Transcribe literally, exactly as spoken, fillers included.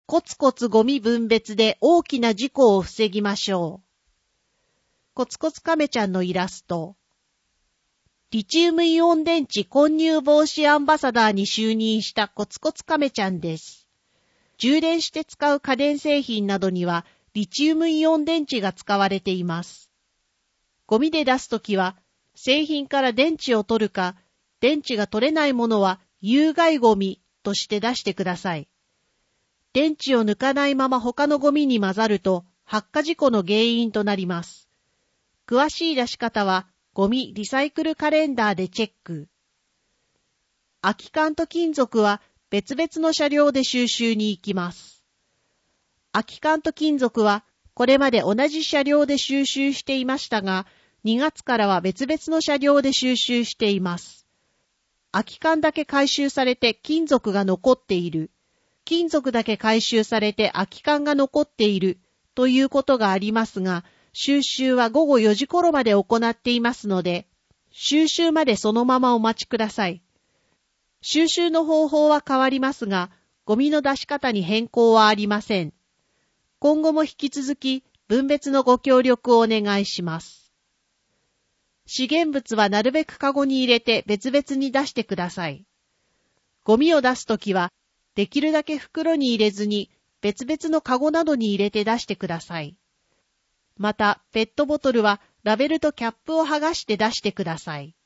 コツコツゴミ分別で大きな事故を防ぎましょう。コツコツカメちゃんのイラスト。リチウムイオン電池混入防止アンバサダーに就任したコツコツカメちゃんです。充電して使う家電製品などにはリチウムイオン電池が使われています。ゴミで出すときは製品から電池を取るか、電池が取れないものは有害ゴミとして出してください。電池を抜かないまま他のゴミに混ざると発火事故の原因となります。詳しい出し方はゴミリサイクルカレンダーでチェック。空き缶と金属は別々の車両で収集に行きます。空き缶と金属はこれまで同じ車両で収集していましたが、にがつからは別々の車両で収集しています。空き缶だけ回収されて金属が残っている。金属だけ回収されて空き缶が残っているということがありますが、収集はごごよじ頃まで行っていますので、収集までそのままお待ちください。収集の方法は変わりますが、ゴミの出し方に変更はありません。今後も引き続き分別のご協力をお願いします。資源物はなるべくカゴに入れて別々に出してください。ゴミを出すときは、できるだけ袋に入れずに別々のカゴなどに入れて出してください。また、ペットボトルはラベルとキャップを剥がして出してください。